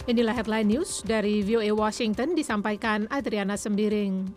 Inilah headline news dari VOA Washington disampaikan Adriana Sembiring.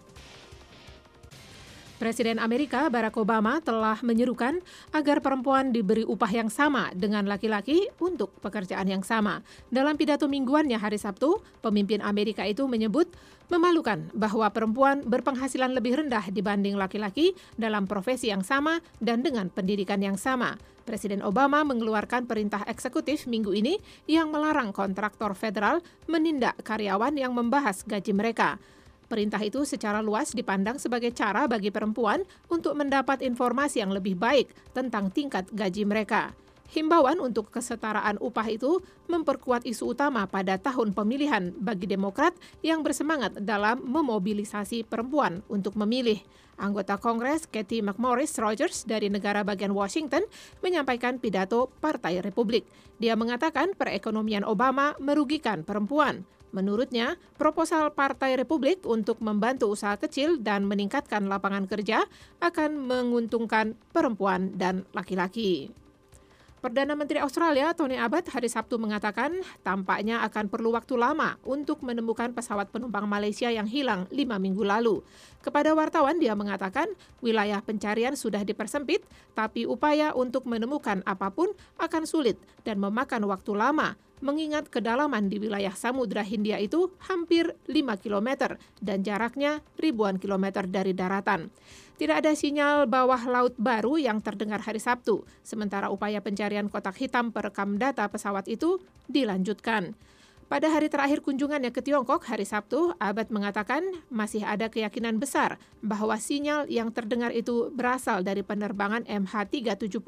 Presiden Amerika Barack Obama telah menyerukan agar perempuan diberi upah yang sama dengan laki-laki untuk pekerjaan yang sama. Dalam pidato mingguannya hari Sabtu, pemimpin Amerika itu menyebut memalukan bahwa perempuan berpenghasilan lebih rendah dibanding laki-laki dalam profesi yang sama dan dengan pendidikan yang sama. Presiden Obama mengeluarkan perintah eksekutif minggu ini yang melarang kontraktor federal menindak karyawan yang membahas gaji mereka. Perintah itu secara luas dipandang sebagai cara bagi perempuan untuk mendapat informasi yang lebih baik tentang tingkat gaji mereka. Himbauan untuk kesetaraan upah itu memperkuat isu utama pada tahun pemilihan bagi Demokrat yang bersemangat dalam memobilisasi perempuan untuk memilih. Anggota Kongres Kathy McMorris Rogers dari negara bagian Washington menyampaikan pidato Partai Republik. Dia mengatakan perekonomian Obama merugikan perempuan. Menurutnya, proposal Partai Republik untuk membantu usaha kecil dan meningkatkan lapangan kerja akan menguntungkan perempuan dan laki-laki. Perdana Menteri Australia Tony Abbott hari Sabtu mengatakan tampaknya akan perlu waktu lama untuk menemukan pesawat penumpang Malaysia yang hilang 5 minggu lalu. Kepada wartawan dia mengatakan wilayah pencarian sudah dipersempit, tapi upaya untuk menemukan apapun akan sulit dan memakan waktu lama, mengingat kedalaman di wilayah Samudra Hindia itu hampir 5 km dan jaraknya ribuan kilometer dari daratan. Tidak ada sinyal bawah laut baru yang terdengar hari Sabtu, sementara upaya pencarian kotak hitam perekam data pesawat itu dilanjutkan. Pada hari terakhir kunjungannya ke Tiongkok hari Sabtu, Abbott mengatakan masih ada keyakinan besar bahwa sinyal yang terdengar itu berasal dari penerbangan MH370,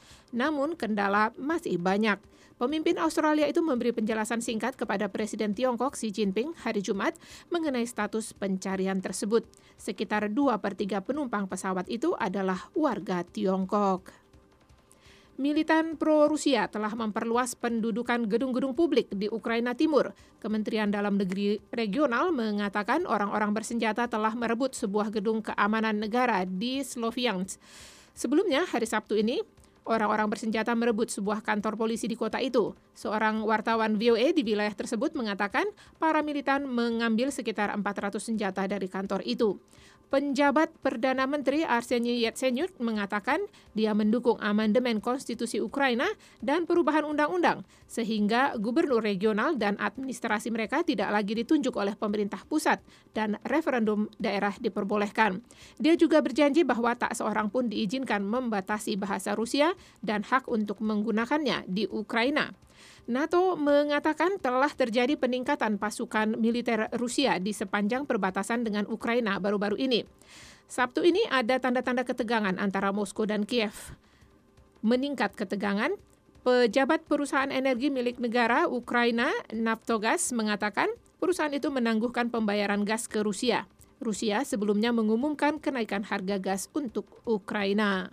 namun kendala masih banyak. Pemimpin Australia itu memberi penjelasan singkat kepada Presiden Tiongkok Xi Jinping hari Jumat mengenai status pencarian tersebut. Sekitar 2/3 penumpang pesawat itu adalah warga Tiongkok. Militan pro-Rusia telah memperluas pendudukan gedung-gedung publik di Ukraina Timur. Kementerian Dalam Negeri Regional mengatakan orang-orang bersenjata telah merebut sebuah gedung keamanan negara di Sloviansk. Sebelumnya, hari Sabtu ini, orang-orang bersenjata merebut sebuah kantor polisi di kota itu. Seorang wartawan VOA di wilayah tersebut mengatakan para militan mengambil sekitar 400 senjata dari kantor itu. Penjabat Perdana Menteri Arseniy Yatsenyuk mengatakan dia mendukung amandemen konstitusi Ukraina dan perubahan undang-undang, sehingga gubernur regional dan administrasi mereka tidak lagi ditunjuk oleh pemerintah pusat dan referendum daerah diperbolehkan. Dia juga berjanji bahwa tak seorang pun diizinkan membatasi bahasa Rusia dan hak untuk menggunakannya di Ukraina. NATO mengatakan telah terjadi peningkatan pasukan militer Rusia di sepanjang perbatasan dengan Ukraina baru-baru ini. Sabtu ini ada tanda-tanda ketegangan antara Moskow dan Kiev. Meningkat ketegangan, pejabat perusahaan energi milik negara Ukraina, Naftogaz, mengatakan perusahaan itu menangguhkan pembayaran gas ke Rusia. Rusia sebelumnya mengumumkan kenaikan harga gas untuk Ukraina.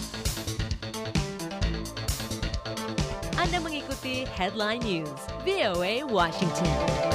Anda mengikuti Headline News, VOA Washington.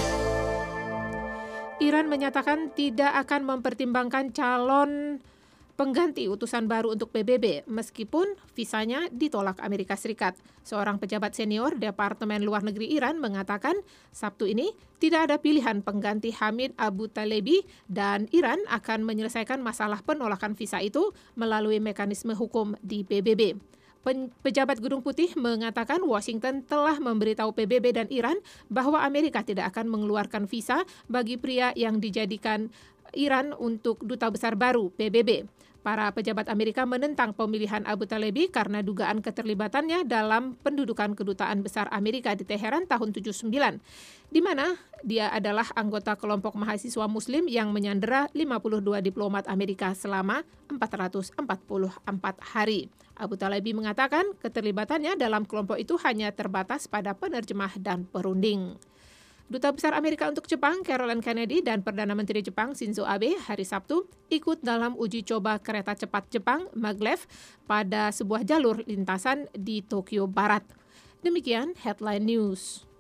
Iran menyatakan tidak akan mempertimbangkan calon pengganti utusan baru untuk PBB meskipun visanya ditolak Amerika Serikat. Seorang pejabat senior Departemen Luar Negeri Iran mengatakan Sabtu ini tidak ada pilihan pengganti Hamid Abu Talebi dan Iran akan menyelesaikan masalah penolakan visa itu melalui mekanisme hukum di PBB. Pejabat Gedung Putih mengatakan Washington telah memberitahu PBB dan Iran bahwa Amerika tidak akan mengeluarkan visa bagi pria yang dijadikan Iran untuk duta besar baru PBB. Para pejabat Amerika menentang pemilihan Abu Talebi karena dugaan keterlibatannya dalam pendudukan kedutaan besar Amerika di Teheran tahun 79, di mana dia adalah anggota kelompok mahasiswa Muslim yang menyandera 52 diplomat Amerika selama 444 hari. Abu Talebi mengatakan keterlibatannya dalam kelompok itu hanya terbatas pada penerjemah dan perunding. Duta Besar Amerika untuk Jepang, Caroline Kennedy, dan Perdana Menteri Jepang, Shinzo Abe, hari Sabtu, ikut dalam uji coba kereta cepat Jepang, Maglev, pada sebuah jalur lintasan di Tokyo Barat. Demikian Headline News.